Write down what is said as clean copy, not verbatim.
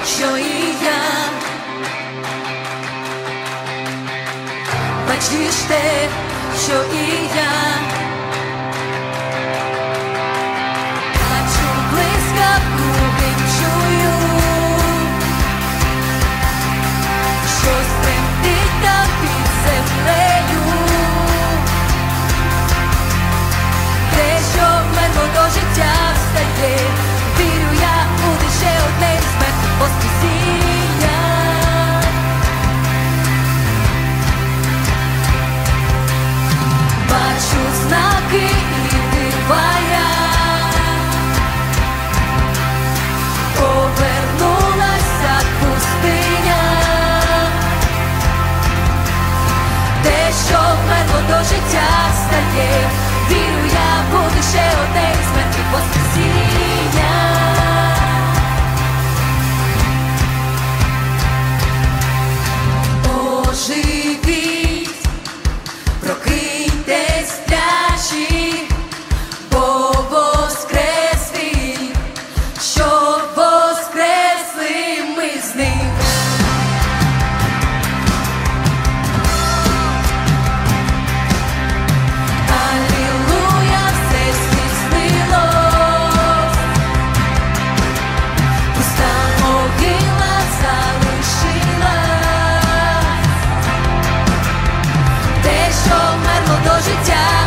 що і я. Бачиш те, що і я. Бачу блискавку, чую, щось тремтить там під землею. Те, що вмерло до життя встає, вірю я, буде ще одне із мертвих воскресіння. Бачу знаки і дива я. Повернулася пустиня. Те, що вмерло до життя стає, вірю я, буде ще одне із мертвих воскресіння. Оживіть, прокиньтесь, сплячі, бо воскрес Він, що воскресли ми з ним. Алілуя, все здійснилось, пуста могила залишилась. Те, що вмерло до життя